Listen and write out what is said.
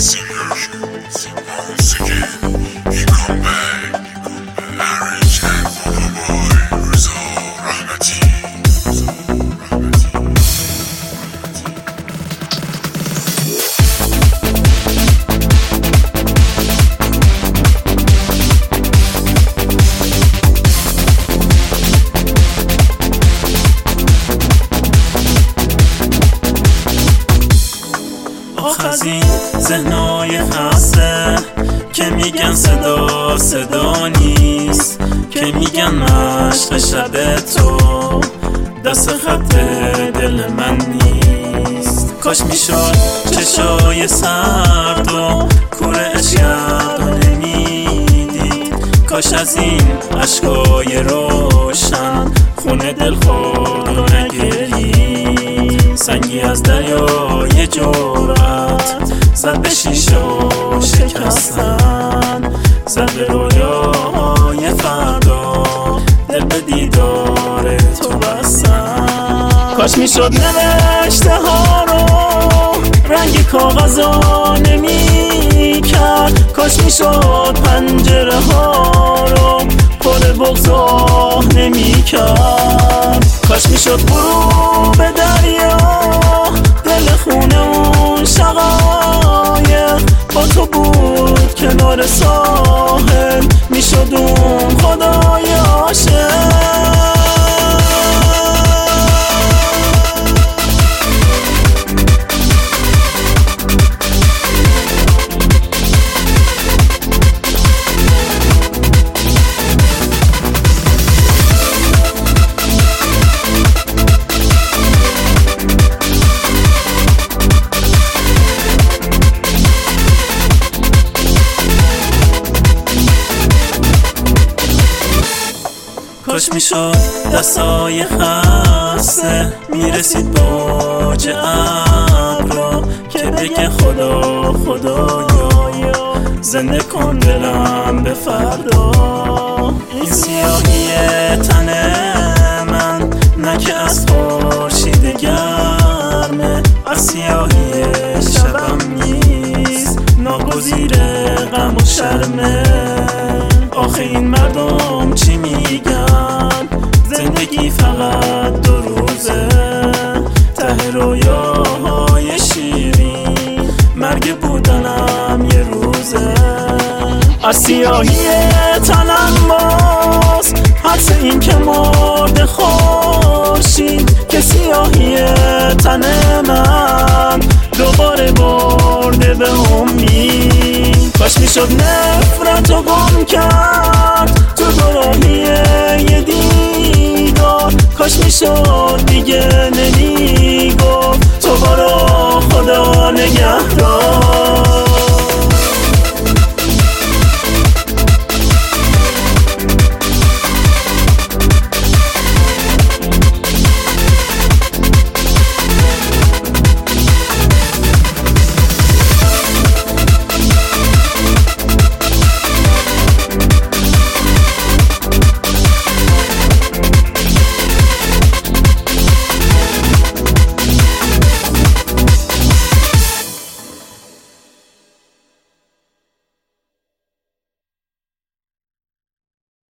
Once again, he come back. Orange and Boy, Reza Rahmati. از این ذهنای خسته که میگن صدا نیست، که میگن مشق شب تو دست خط دل من نیست. کاش میشد چشای سرد و کور عشقت رو نمیدید، کاش از این عشقای روشن خونه دل خود رو نگرید. سنگی از دریای جرأت زد به شیشه و شکستن، زد به رویاهای فردا دل به دیدار تو بستن. کاش میشد نوشته ها رو رنگ کاغذا نمی کرد، کاش میشد پنجره ها رو پر بغضا نمی کرد، کاش میشد غروب دریا دل خونه اون شقایق با تو بود کنار ساحل، میشد اون خدای عاشق. کاش میشد دستای خسته میرسید به اوج ابرا که بگه خدایا زنده کن دلم به فردا. این سیاهی تن من نه که از خورشید گرمه، از سیاهی شبم نیست ناگزیر غم و شرمه. آخه این مردم چی میگن؟ زندگی فقط 2 روزه، ته رویاهای شیرین مرگ بودنم یه روزه. از سیاهی تنم باز حدس این که مرد خورشید، که سیاهی تن من دوباره برده به امید. کاش میشد نفرتو گم کرد تو دوراهی یه دیدار، کاش میشد دیگه نمیدید